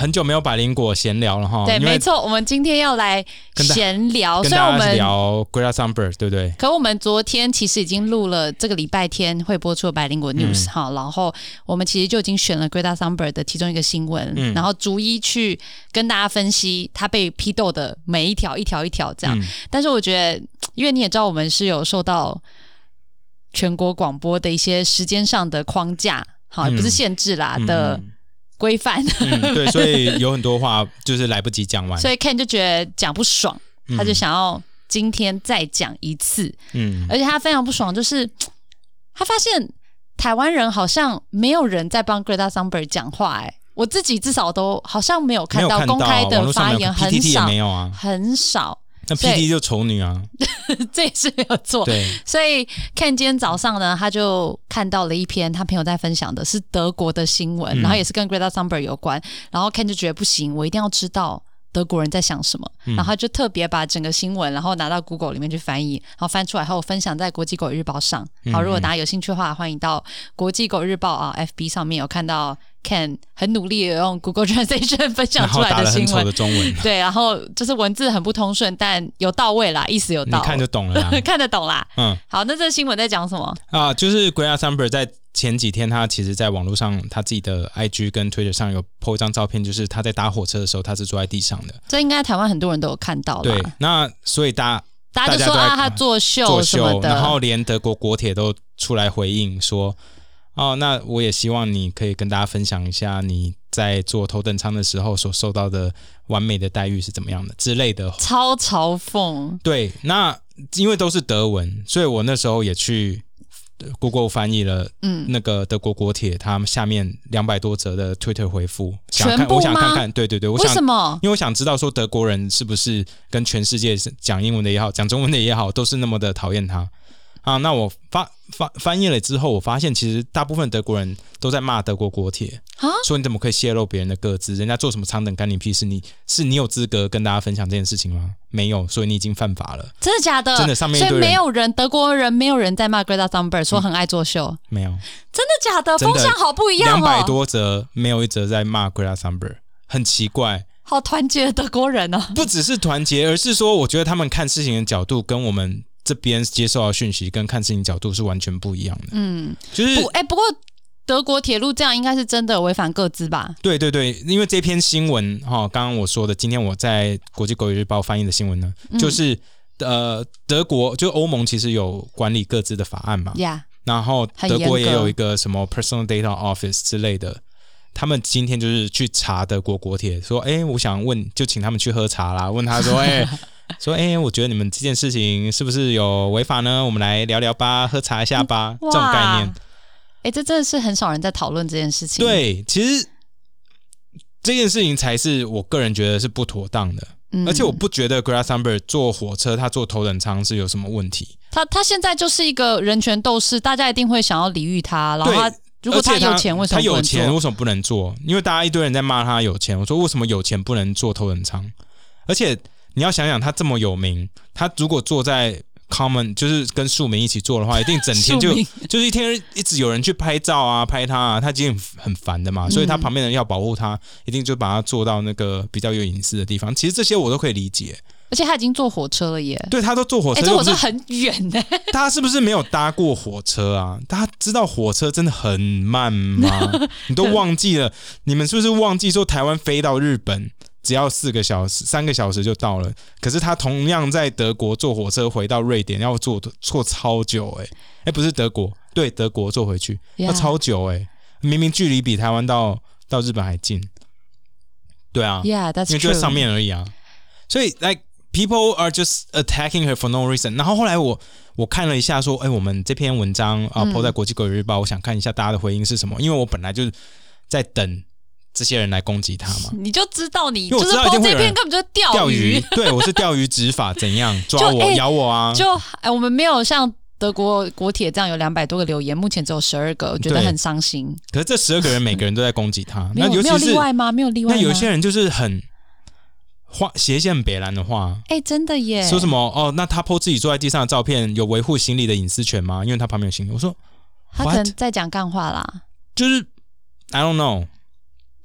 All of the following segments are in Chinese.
很久没有百灵果闲聊了哈。 对，没错，我们今天要来闲聊， 跟大家聊 Greta Thunberg， 对不对？ 可我们昨天其实已经录了这个礼拜天会播出的百灵果 News 哈、然后我们其实就已经选了 Greta Thunberg 的其中一个新闻，然后逐一去跟大家分析他被批斗的每一条一条这样。但是我觉得，因为你也知道，我们是有受到全国广播的一些时间上的框架，好，不是限制啦的规范， 对，所以有很多话就是来不及讲完， 所以 Ken 就觉得讲不爽，他就想要今天再讲一次，而且他非常不爽，就是他发现台湾人好像没有人在帮 Greta Thunberg 讲话，我自己至少都好像没有看到公开的发言，很少， PTT 也没有啊， 很少。 那 PT 就丑女啊， 这也是没有错。对，所以 Ken 今天早上呢，他就看到了一篇他朋友在分享的是德国的新闻，然后也是跟 Greta Thunberg 有关，然后 Ken 就觉得不行，我一定要知道德国人在想什么，然后他就特别把整个新闻然后拿到 Google 里面去翻译，然后翻出来后分享在国际狗日报上。好，如果大家有兴趣的话，欢迎到国际狗日报啊 FB 上面有看到 Ken 很努力的用 Google Translation 分享出来的新闻， 然后打了很丑的中文， 对，然后就是文字很不通顺，但有到位啦，意思有到， 你看就懂了啦看得懂啦。好，那这个新闻在讲什么啊？就是 Greta Thunberg 在前几天，他其实在网络上他自己的 IG 跟 Twitter 上有 po 一张照片，就是他在搭火车的时候，他是坐在地上的。 这应该台湾很多人都有看到啦。 对，那所以大家就说啊，他作秀什么的， 然后连德国国铁都出来回应说，哦，那我也希望你可以跟大家分享一下你在坐头等舱的时候所受到的完美的待遇是怎么样的之类的， 超嘲讽。 对，那因为都是德文，所以我那时候也去 Google 翻译了那个德国国铁他们下面200多则的 Twitter 回复，我想看看，对， 为什么？ 因为我想知道说德国人是不是跟全世界讲英文的也好，讲中文的也好，都是那么的讨厌他啊？那我翻译了之后，我发现其实大部分德国人都在骂德国国铁，说你怎么可以泄露别人的个资？人家做什么舱等干你屁事？你有资格跟大家分享这件事情吗？没有，所以你已经犯法了。 真的假的？ 真的，上面一堆人， 所以没有人，德国人没有人在骂 Greta Thunberg 说很爱作秀， 没有。 真的假的？风向好不一样哦。 200多则没有一则在骂 Greta Thunberg， 很奇怪。 好团结的德国人哦。不只是团结，而是说我觉得他们看事情的角度跟我们这边接受到的讯息跟看事情角度是完全不一样的。就是不过德国铁路这样应该是真的违反个资吧？ 对，因为这篇新闻刚刚我说的，今天我在国际狗语日报翻译的新闻呢，就是德国就欧盟其实有管理个资的法案嘛，然后德国也有一个什么 Personal Data Office 之类的。他们今天就是去查德国国铁，说我想问，就请他们去喝茶啦，问他说我觉得你们这件事情是不是有违法呢？我们来聊聊吧，喝茶一下吧，这种概念。 这真的是很少人在讨论这件事情。 对，其实这件事情才是我个人觉得是不妥当的，而且我不觉得 Greta Thunberg 坐火车他坐头等舱是有什么问题。他现在就是一个人权斗士，大家一定会想要礼遇他，然后如果他有钱，为什么不能坐？他有钱为什么不能坐？因为大家一堆人在骂他有钱，我说为什么有钱不能坐头等舱？而且你要想想，他这么有名，他如果坐在 Common 就是跟庶民一起坐的话，一定整天就是一天一直有人去拍照啊，拍他啊，他已经很烦的嘛，所以他旁边的人要保护他，一定就把他坐到那个比较有隐私的地方。其实这些我都可以理解。 而且他已经坐火车了耶。 对，他都坐火车。 这火车很远耶。 他是不是没有搭过火车啊？大家知道火车真的很慢吗？你都忘记了？你们是不是忘记说台湾飞到日本只要3个小时就到了？可是他同样在德国坐火车回到瑞典要坐超久不是德国，对，德国坐回去要超久明明距离比台湾到日本还近。对啊， Yeah, that's true. 因为就在上面而已啊。所以 people are just attacking her for no reason。 然后后来我看了一下说我们这篇文章po 在国际狗语日报，我想看一下大家的回应是什么，因为我本来就是在等这些人来攻击他嘛。 你就知道你就是po这篇根本就是钓鱼。 对，我是钓鱼执法，怎样抓我咬我啊？ 我们没有像德国国铁这样有200多个留言，目前只有12个，我觉得很伤心。 可是这12个人每个人都在攻击他， 那没有例外吗？没有例外吗？ 那有些人就是很写一些很北蓝的话， 真的耶！ 说什么那他 po 自己坐在地上的照片有维护行李的隐私权吗？因为他旁边有行李。我说他可能在讲干话啦， 就是 I don't know。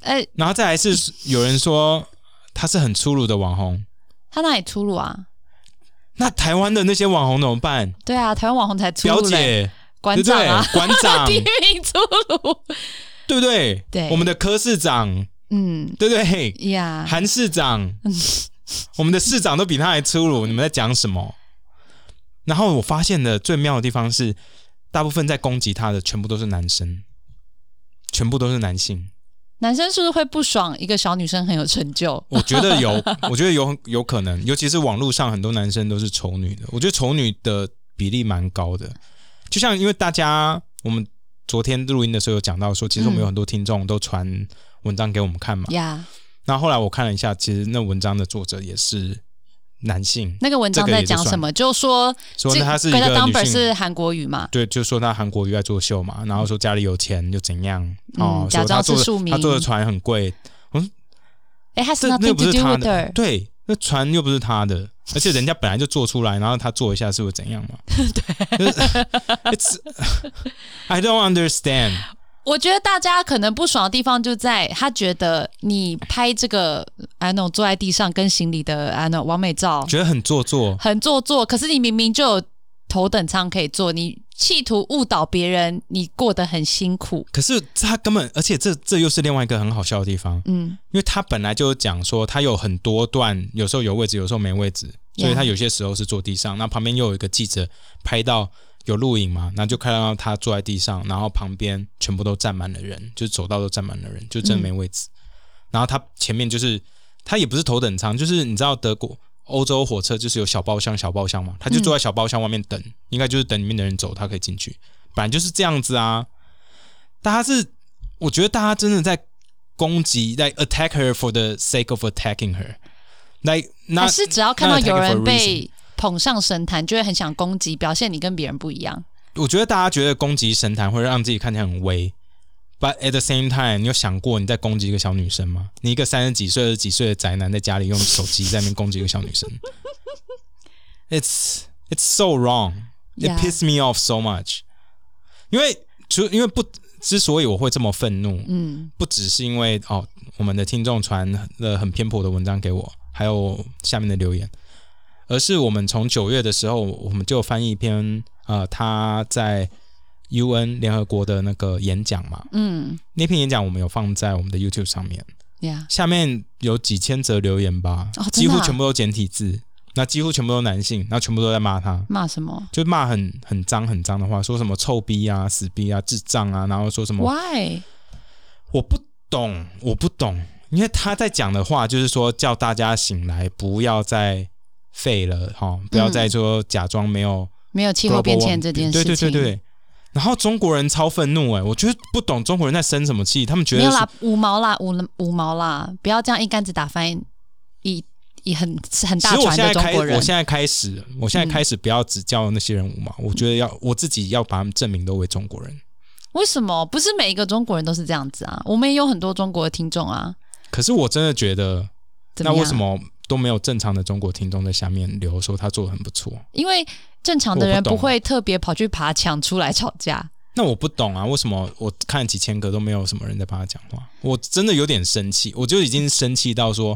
然后再来是有人说他是很粗鲁的网红， 他哪里粗鲁啊？ 那台湾的那些网红怎么办？ 对啊，台湾网红才粗鲁。 表姐、 馆长啊， 馆长第一名粗鲁， 对不对？ 对， 我们的柯市长，对不对呀？ 韩市长，我们的市长都比他还粗鲁，你们在讲什么？然后我发现的最妙的地方是，大部分在攻击他的全部都是男生，全部都是男性。 男生是不是会不爽一个小女生很有成就？ 我觉得有可能，尤其是网络上很多男生都是丑女的，我觉得丑女的比例蛮高的。就像因为我们昨天录音的时候有讲到说，其实我们有很多听众都传文章给我们看嘛。然后后来我看了一下，其实那文章的作者也是男性。 那个文章在讲什么？就说他是一个女性 Number 是韩国语嘛？ 对，就说他韩国语在作秀嘛，然后说家里有钱就怎样假装是庶民， 他坐的船很贵。 他是 nothing to do with her。 对，那船又不是他的，而且人家本来就做出来，然后他做一下是会怎样嘛？ 对 ，I don't understand。 我觉得大家可能不爽的地方就在他觉得你拍这个坐在地上跟行李的完美照， 觉得很做作， 很做作。可是你明明就有头等舱可以坐，你企图误导别人，你过得很辛苦。 可是他根本，而且这又是另外一个很好笑的地方，因为他本来就讲说他有很多段，有时候有位置，有时候没位置，所以他有些时候是坐地上，那旁边又有一个记者拍到。有录影嘛？然后就看到他坐在地上，然后旁边全部都站满了人，就是走道都站满了人，就真的没位置。然后他前面就是他也不是头等舱，就是你知道德国、欧洲火车就是有小包厢嘛，他就坐在小包厢外面等，应该就是等里面的人走，他可以进去。本来就是这样子啊。我觉得大家真的在攻击，在 attack her for the sake of attacking her， 还是只要看到有人被捧上神坛就会很想攻击，表现你跟别人不一样。 我觉得大家觉得攻击神坛会让自己看起来很威， but at the same time 你有想过你在攻击一个小女生吗？你一个30几岁、20几岁的宅男在家里用手机在那边攻击一个小女生it's so wrong. It pisses me off so much. 因为之所以我会这么愤怒，不只是因为我们的听众传了很偏颇的文章给我，还有下面的留言，而是我们从9月的时候，我们就翻译一篇他在 UN 联合国的那个演讲嘛，那篇演讲我们有放在我们的 YouTube 上面，下面有几千则留言吧，几乎全部都简体字，那几乎全部都男性，然后全部都在骂他， 骂什么？ 就骂很脏很脏的话，说什么臭逼啊、死逼啊、智障啊，然后说什么 Why？ 我不懂，因为他在讲的话就是说叫大家醒来，不要再废了不要再说假装没有气候变迁这件事情。 对。然后中国人超愤怒我觉得不懂中国人在生什么气，他们觉得没有啦，五毛啦，不要这样一竿子打翻一很大船的中国人。 我现在开始不要只叫那些人五毛，我觉得我自己要把他们证明都为中国人。 为什么？不是每一个中国人都是这样子啊？我们也有很多中国的听众啊。 可是我真的觉得，那为什么都没有正常的中国听众在下面留说他做得很不错？ 因为正常的人不会特别跑去爬墙出来吵架。 那我不懂啊，为什么我看几千个都没有什么人在帮他讲话？我真的有点生气，我就已经生气到说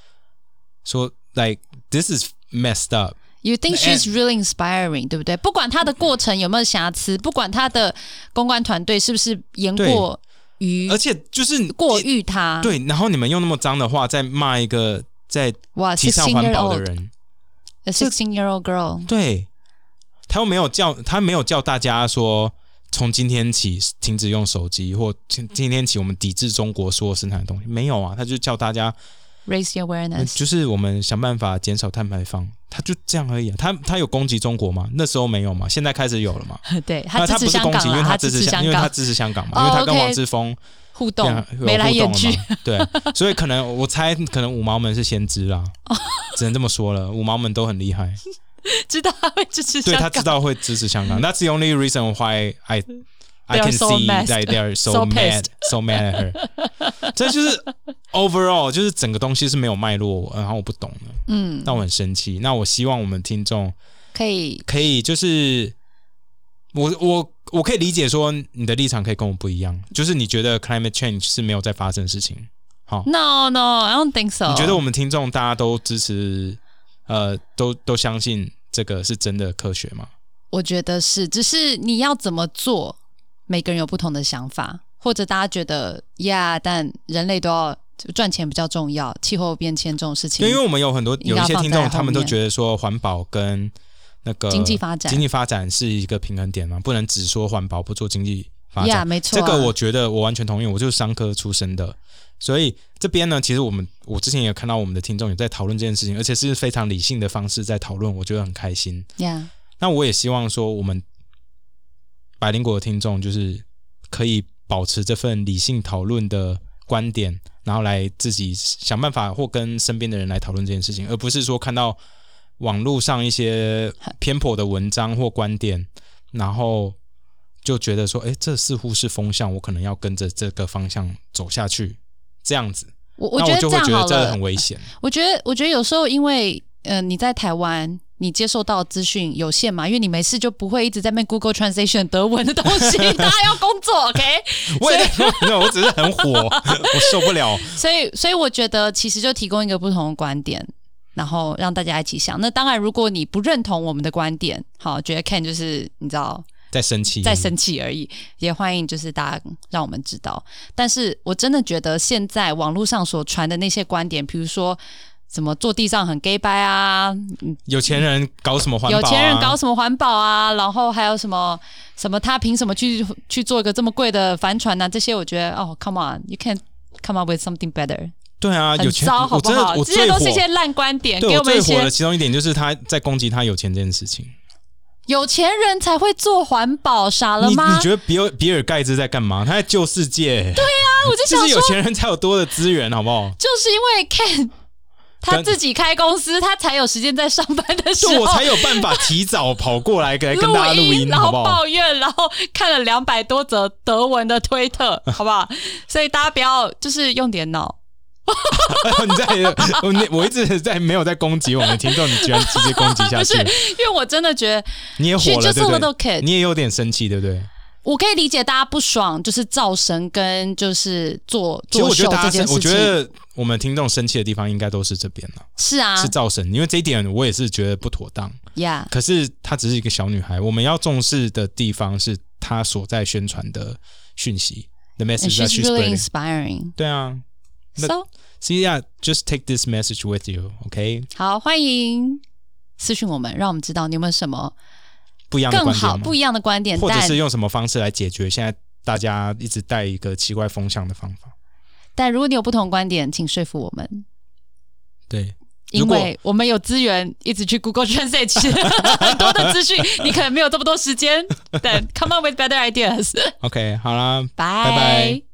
like this is messed up. You think she's really inspiring, 对不对？不管他的过程有没有瑕疵，不管他的公关团队是不是言过于， 而且就是过誉他。 对，然后你们用那么脏的话在骂一个在提倡环保的人。 A 16-year-old girl. 对，他没有叫大家说从今天起停止用手机，或今天起我们抵制中国所有生产的东西，没有啊，他就叫大家 raise your awareness， 就是我们想办法减少碳排放，他就这样而已啊。他有攻击中国吗？那时候没有嘛，现在开始有了嘛。 对，他支持香港， 因为他支持香港嘛，因为他跟王志峰互动，眉来眼去。 对，所以我猜可能五毛们是先知啦，只能这么说了，五毛们都很厉害。 知道他会支持香港， 对，他知道会支持香港。That's the only reason why I can see that they are so mad at her. 这就是 overall 就是整个东西是没有脉络，然后我不懂的，让我很生气。那我希望我们听众可以就是我可以理解说你的立场可以跟我不一样，就是你觉得 climate change 是没有在发生的事情。好 ，No I don't think so。 你觉得我们听众大家都支持，都相信这个是真的科学吗？ 我觉得是，只是你要怎么做，每个人有不同的想法，或者大家觉得但人类都要赚钱比较重要，气候变迁这种事情。 因为我们有一些听众，他们都觉得说环保跟那个经济发展是一个平衡点嘛，不能只说环保不做经济发展。 没错， 这个我觉得我完全同意，我就是商科出身的，所以这边呢，其实我之前也有看到我们的听众有在讨论这件事情，而且是非常理性的方式在讨论，我觉得很开心。那我也希望说我们百灵果的听众就是可以保持这份理性讨论的观点，然后来自己想办法或跟身边的人来讨论这件事情，而不是说看到网络上一些偏颇的文章或观点，然后就觉得说这似乎是风向，我可能要跟着这个方向走下去，这样子我觉得就会觉得这很危险。 我觉得有时候因为你在台湾你接受到资讯有限嘛，因为你没事就不会一直在那边 Google Translation 德文的东西大家要工作 OK 我只是很火我受不了。 所以我觉得其实就提供一个不同的观点，然后让大家一起想。那当然如果你不认同我们的观点，好，觉得 Ken 就是你知道在生气而已， 也欢迎就是大家让我们知道。但是我真的觉得现在网络上所传的那些观点，比如说什么坐地上很 gay 掰啊， 有钱人搞什么环保啊，然后还有什么他凭什么去做一个这么贵的帆船啊，这些我觉得come on you can come up with something better。 对啊， 很糟好不好？这些都是一些烂观点，给我们一些。 最火的其中一点就是他在攻击他有钱这件事情。 有钱人才会做环保，傻了吗？ 你觉得比尔盖茨在干嘛？他在救世界。 对啊，我就想说， 就是有钱人才有多的资源，好不好？ 就是因为 Ken 他自己开公司，他才有时间在上班的时候， 我才有办法提早跑过来跟大家录音， 然后抱怨，然后看了200多则德文的推特，好不好？所以大家不要就是用点脑。 我一直没有在攻击我们听众，你居然直接攻击下去。 不是，因为我真的觉得你也火了，对不对？你也有点生气，对不对？ 我可以理解大家不爽，就是造神跟就是做秀这件事情。 我觉得我们听众生气的地方应该都是这边了。 是啊， 是造神，因为这一点我也是觉得不妥当。可是她只是一个小女孩，我们要重视的地方是她所在宣传的讯息。The message that she's really inspiring。 对啊。So yeah, just take this message with you, OK? 好，欢迎私讯我们，让我们知道你有没有什么不一样的观点， 更好不一样的观点， 或者是用什么方式来解决现在大家一直带一个奇怪风向的方法。 但如果你有不同观点，请说服我们。 对， 因为我们有资源一直去 Google Translate 很多的资讯，你可能没有这么多时间。但 come up with better ideas。 OK， 好啦， 拜拜。